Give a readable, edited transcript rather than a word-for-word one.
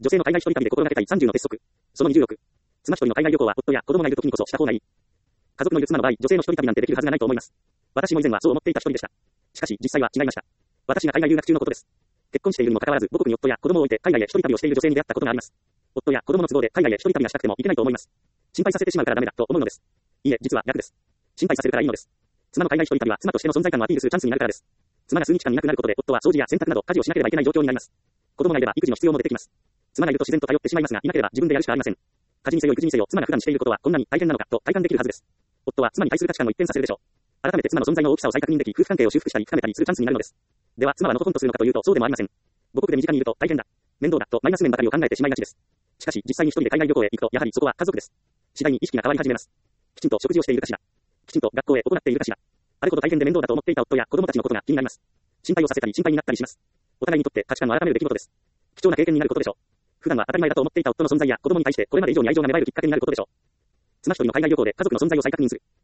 女性の海外一人旅で心がけたい30の鉄則。その26。妻一人の海外旅行は夫や子供がいる時にこそした方がいい。家族のいる妻の場合、女性の一人旅なんてできるはずがないと思います。私も以前はそう思っていた一人でした。しかし、実際は違いました。私が海外留学中のことです。結婚しているにもかかわらず、母国に夫や子供を置いて海外へ一人旅をしている女性に出会ったことがあります。夫や子供の都合で海外へ一人旅がしたくても行けないと思います。心配させてしまうからダメだと思うのです。いいえ、実は逆です。心配させるからいいのです。妻の海外一人旅は妻としての存在感をアピールするチャンスになるからです。妻が数日間いなくなることで、夫は掃除や洗濯など家事をしなければいけない状況になります。子供がいれば育児の必要も出てきます。妻がいると自然と頼ってしまいますが、いなければ自分でやるしかありません。家事にせよ育児にせよ、妻が普段していることはこんなに大変なのかと体感できるはずです。夫は妻に対する価値観を一変させるでしょう。改めて妻の存在の大きさを再確認でき、夫婦関係を修復したり深めたりするチャンスになるのです。では、妻はのほほんとするのかというと、そうでもありません。母国で身近にいると大変だ、面倒だとマイナス面ばかりを考えてしまいがちです。しかし、実際に一人で海外旅行へ行くと、やはりそこは家族です。次第に意識が変わり始めます。きちんと食事をしているかしら。きちんと学校へ行っているかしら。あるほど大変で面倒だと思っていた夫や子供たちのことが気になります。心配をさせたり心配になったりします。お互いにとって価値観を改める出来事です。貴重な経験になることでしょう。普段は当たり前だと思っていた夫の存在や子供に対してこれまで以上に愛情が芽生えるきっかけになることでしょう。妻一人の海外旅行で家族の存在を再確認する。